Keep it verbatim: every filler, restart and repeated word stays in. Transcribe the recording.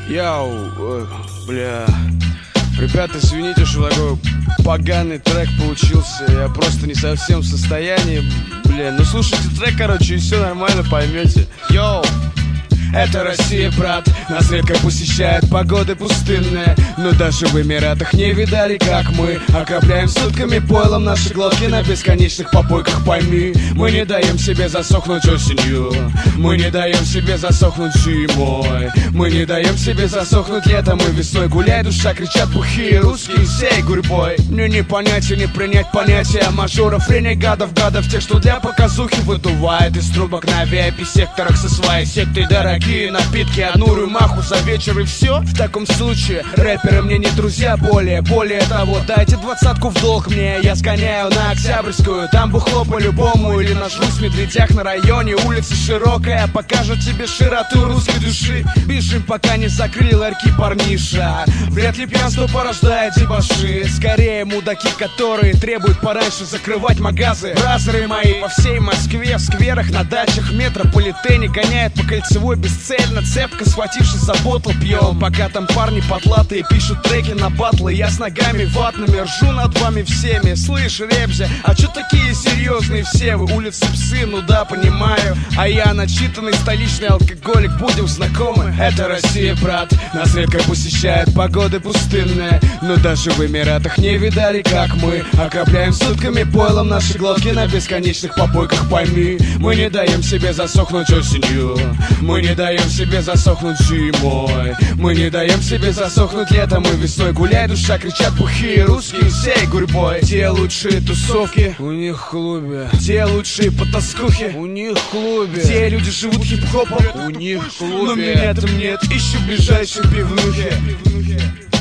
Яу, ой, бля. Ребята, извините, что такой поганый трек получился. Я просто не совсем в состоянии. Бля, ну слушайте трек, короче, и все нормально поймете. Йоу! Это Россия, брат, нас редко посещает погоды пустынные. Но даже в Эмиратах не видали, как мы окропляем сутками пойлом наши глотки на бесконечных попойках, пойми. Мы не даем себе засохнуть осенью, мы не даем себе засохнуть зимой, мы не даем себе засохнуть летом и весной. Гуляй, душа, кричат бухие русские всей гурьбой. Мне не понять и не принять понятия мажоров, ренегадов, гадов, тех, что для показухи выдувает из трубок на ви ай пи-секторах со своей сектой дорогие напитки, одну рюмаху за вечер и все. В таком случае рэперы мне не друзья более. Более того, дайте двадцатку в долг мне, я сгоняю на Октябрьскую. Там бухло по-любому или нажрусь в медведях на районе. Улица широкая, покажет тебе широту русской души. Бежим, пока не закрыли ларьки, парниша. Вряд ли пьянство порождает дебоши. Скорее мудаки, которые требуют пораньше закрывать магазы. Бразеры мои по всей Москве, в скверах, на дачах, в метрополитене гоняют по кольцевой бесцельно, цепко схватившись за ботл, пьем. Пока там парни потлатые пишут треки на батлы, я с ногами ватными ржу над вами всеми. Слышь, Ребзя, а чё такие серьезные все вы? Улицы псы, ну да, понимаю. А я начитанный столичный алкоголик, будем знакомы. Это Россия, брат, нас редко посещает погоды пустынные. Но даже в Эмиратах не видали, как мы окропляем сутками пойлом наши глотки на бесконечных попойках, пойми. Мы не даем себе засохнуть осенью, мы не даем себе засохнуть зимой, мы не даем себе засохнуть летом и весной. Гуляй, душа, кричат бухие русские всей гурьбой. Те лучшие тусовки у них в клубе, те лучшие потаскухи у них в клубе, те люди живут хип-хопом у них в клубе. Но меня там нет, ищу ближайшей пивнухи.